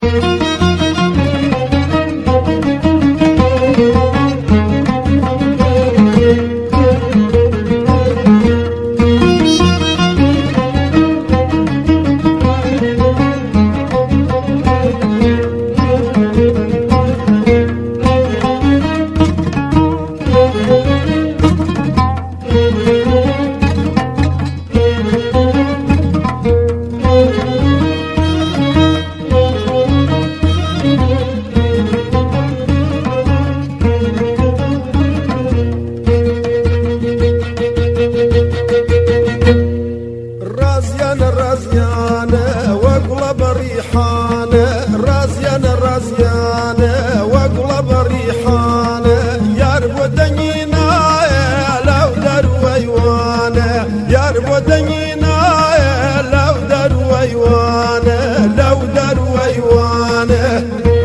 الرزيانة واقلب ريحانة، الرزيانة واقلب ريحانة، يرب دنينا لو دروا يوانا، يرب دنينا لو دروا يوانا، لو دروا يوانا.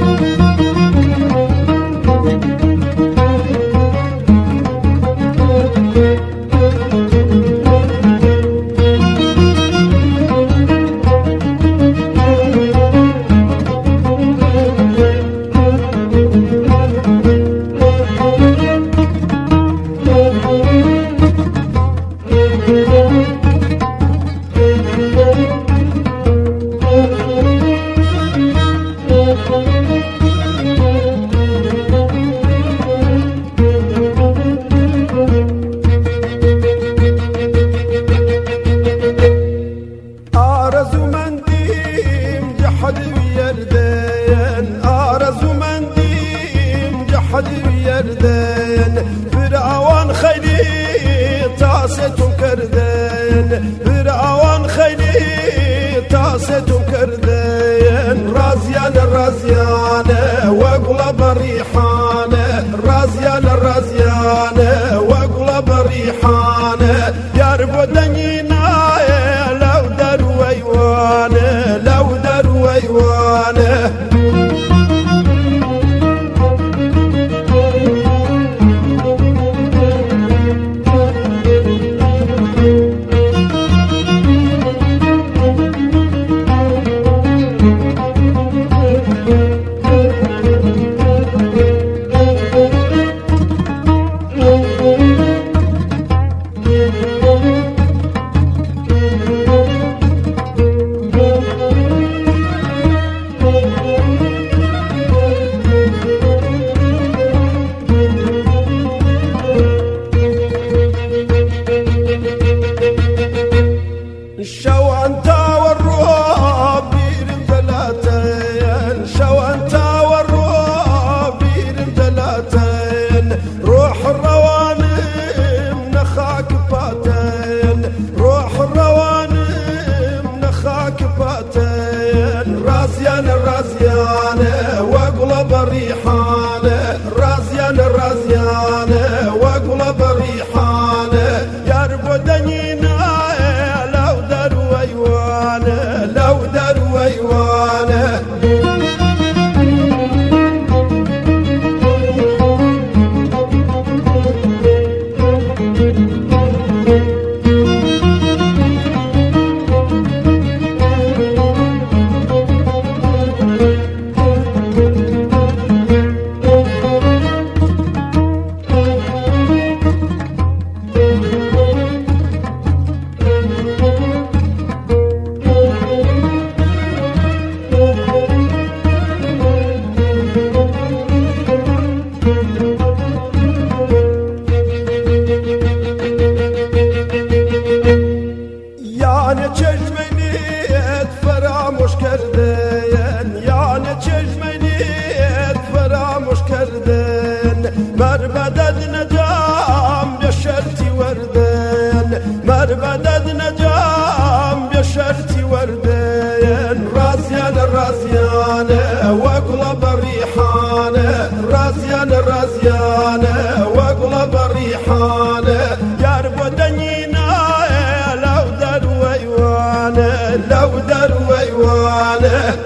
آرزو منديم جحد ويردين، آرزو منديم جحد ويردين، فرعون خيلي تاسة كردين، فرعون خيلي تاسة كردين. الرزيانة واقلب ريحانة، الرزيانة واقلب ريحانة، يرب دنينا لو دروا يوانا، لو دروا يوانا. شو انت والروح بيرم ثلاثين، شو انت والروح بيرم ثلاثين، روح الروانم نخاك فاتين، روح الروانم نخاك فاتين. الرزيانة واقلب ريحانة، الرزيانة واقلب ريحانة، يرب دنينا لو دروا يوانا، لو دروا يوانا. يعني çeşmeniyet feramuş kerdin, yani çeşmeniyet feramuş kerdin, merbedet necam beşerti verdin, merbedet necam beşerti verdin. الرزيانة واقلب ريحانة، الرزيانة واقلب ريحانة، يرب دنينا لو دروا يوانا، لو دروا يوانا.